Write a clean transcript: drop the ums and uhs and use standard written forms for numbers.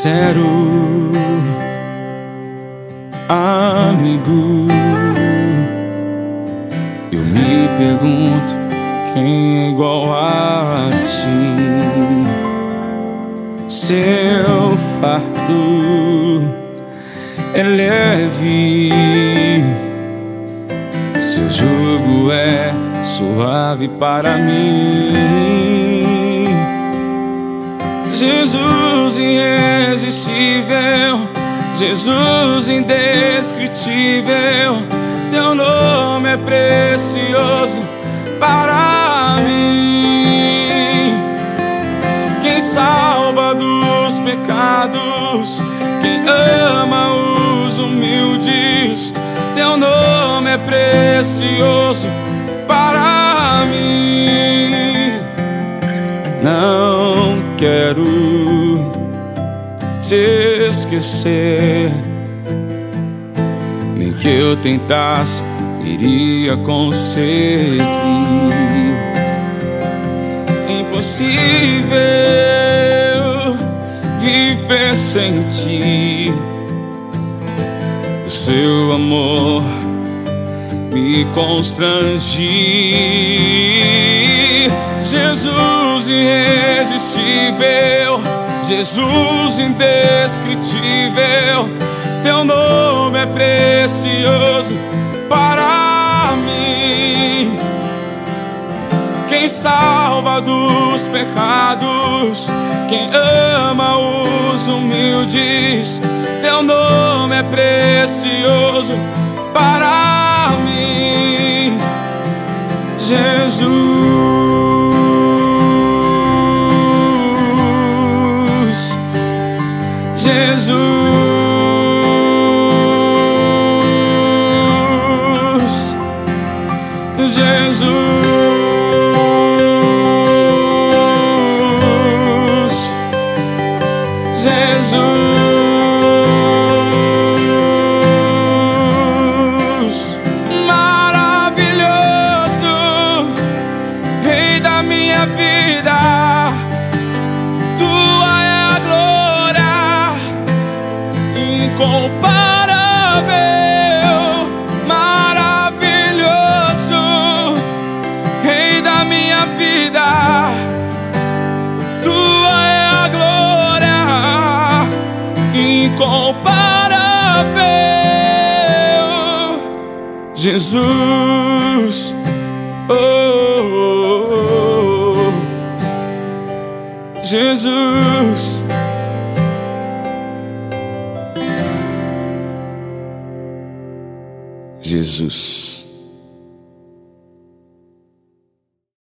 sincero, amigo. Eu me pergunto quem é igual a ti. Seu fardo é leve, seu jugo é suave para mim. Jesus irresistível, Jesus indescritível, teu nome é precioso para mim. Quem salva dos pecados, quem ama os humildes, teu nome é precioso para mim. Não quero te esquecer, nem que eu tentasse iria conseguir. Impossível viver sem ti. O seu amor me constrange. Jesus irresistível, Jesus indescritível, teu nome é precioso para mim. Quem salva dos pecados, quem ama os humildes, teu nome é precioso para mim. Jesus, Jesus, Jesus, Jesus, maravilhoso, Rei da minha vida, tua é a glória, incomparável, maravilhoso, Rei da minha vida, tua é a glória, incomparável. Jesus, oh, oh, oh. Jesus, Jesus.